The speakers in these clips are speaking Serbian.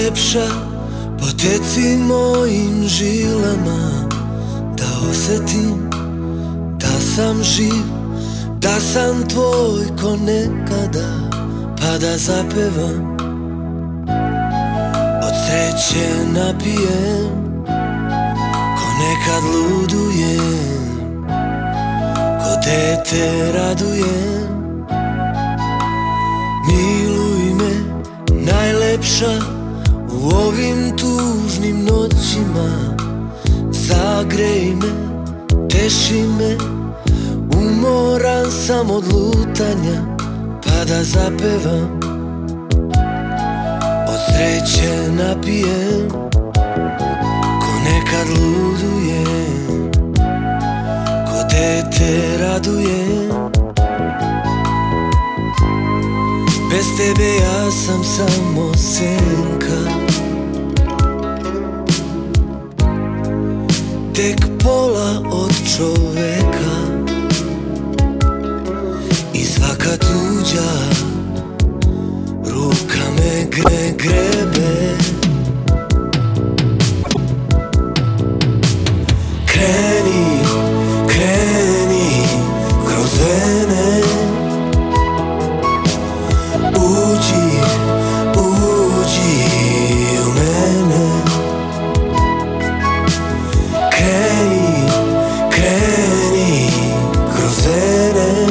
najlepša, poteci mojim žilama, da osetim da sam živ, da sam tvoj ko nekada, pa da zapevam, od sreće napijem, ko nekad ludujem, ko dete radujem. Miluj me, najlepša, u ovim tužnim noćima, zagrej me, teši me, umoran sam od lutanja, pa da zapevam, od sreće napijem, ko nekad ludujem, ko dete radujem. Bez tebe ja sam samo senka, tek pola od čoveka, i svaka tuđa ruka me grebe. Kreni, kreni kroz vene, uđi, uđi u mene. Kreni, kreni kroz vene,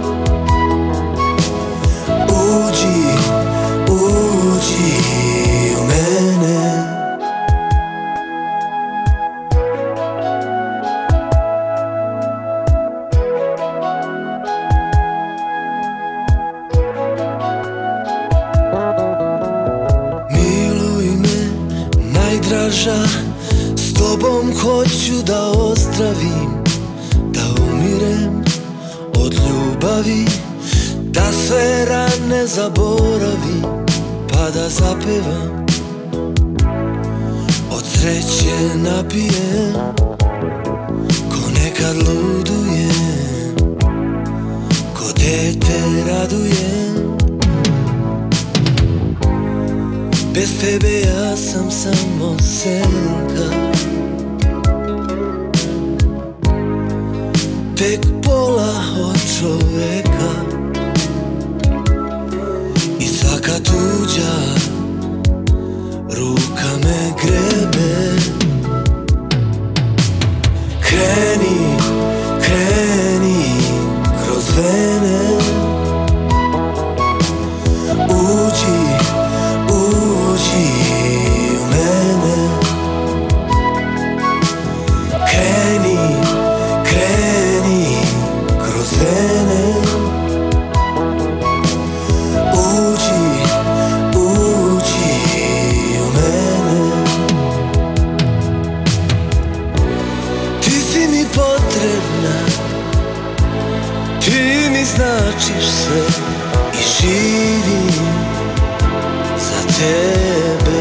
uđi, uđi u mene. Najdraža, s tobom hoću da ozdravim, da umirem od ljubavi, da sve rane zaboravim, pa da zapevam, od sreće napijem, ko nekad ludujem, ko dete radujem. Bez tebe ja sam samo senka, tek pola od čoveka, i svaka tuđa ruka me grebe. Kreni, kreni kroz vene, uđi, uđi u mene. Kreni, kreni kroz vene, uđi, uđi u mene. Ti si mi potrebna, ti mi značiš sve, i živim za tebe.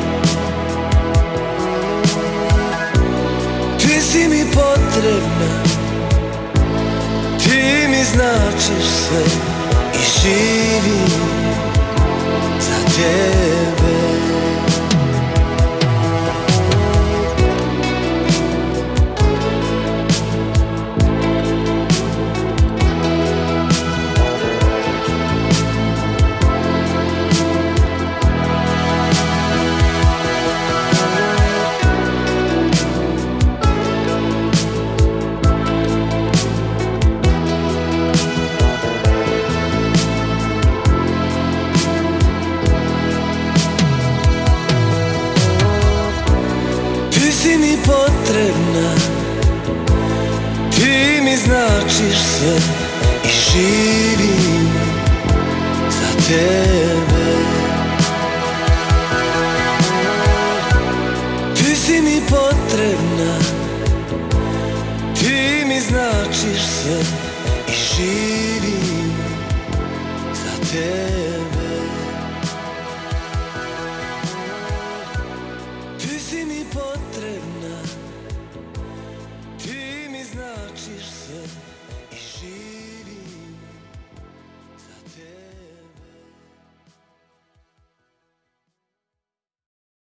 Ti si mi potrebna, ti mi značiš sve, i živim za tebe. Ti mi potrebna, ti mi značiš sve, i živim za tebe. Ti si mi potrebna, ti mi značiš sve, i živim za tebe. Ti si mi potrebna,